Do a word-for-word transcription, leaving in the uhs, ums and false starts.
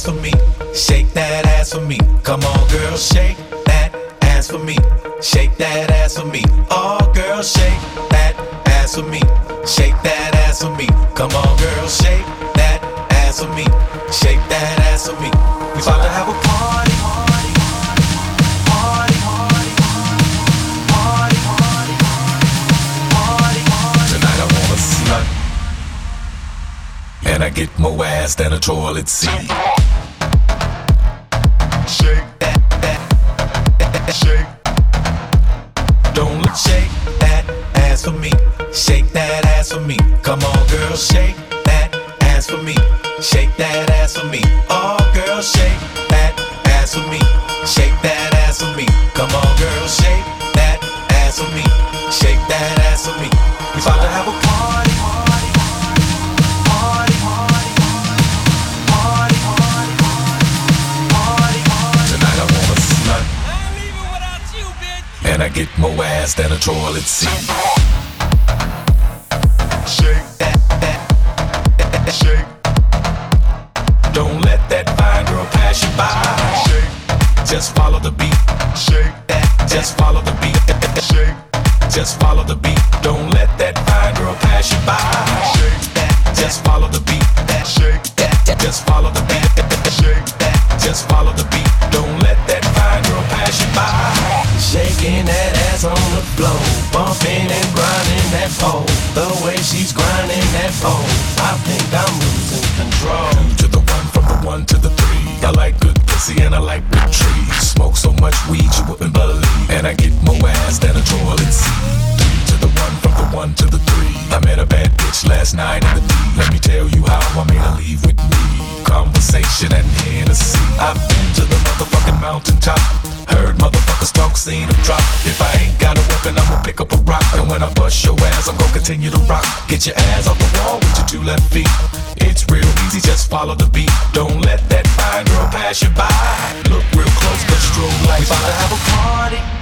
ass for me. Shake that ass for me. Come on, girl, shake that ass for me. Shake that ass for me. Oh, girl, shake that ass for me. Shake that ass for me. Come on, girl, shake that ass for me. Shake that ass for me. We about to have a party. Party, party, party, party, party, party, party. Tonight I want a slut, and I get more ass than a toilet seat. Shake that, that, that, shake. Don't look, shake that ass for me. Shake that ass for me. Come on, girl, shake that ass for me. Shake that ass for me. Oh, girl, shake that ass for me. Shake that ass for me. Come on, girl, shake that ass for me. Shake that ass for me. We about to have a party. Party, party, party, party, party, party, party. Tonight I want a slut, I ain't leaving without you, bitch. and I get more ass than a toilet seat. Shake that, that, that, shake. Don't let that fine girl pass you by. Shake. Just follow the beat. Shake that. Just follow the beat. Shake. Just follow the beat. Don't let that fine girl pass you by. Shake that. Just follow the beat. Shake that. Just follow the beat. Shake that. Just follow the beat. Don't let that fine girl pass you by. Shaking that ass on the floor, bumping and grinding that pole. The way she's grinding that pole, I think I'm losing control. Two to the one, from the one to the three. I like good pussy and I like big trees. Smoke so much weed you wouldn't believe, and I get more ass than a toilet seat. Three to the one, from the one to the three. I met a bad bitch last night in the D. Let me tell you how I made her leave with me. Conversation and Hennessy. I've been to the motherfucking mountaintop. Heard motherfuckers talk, seen them drop. If I ain't got a weapon, I'ma pick up a rock. And when I bust your ass, I'm gonna continue to rock. Get your ass off the wall with your two left feet. It's real easy, just follow the beat. Don't let that fine girl pass you by. Look real close, cause strobe lights. We about to have a party.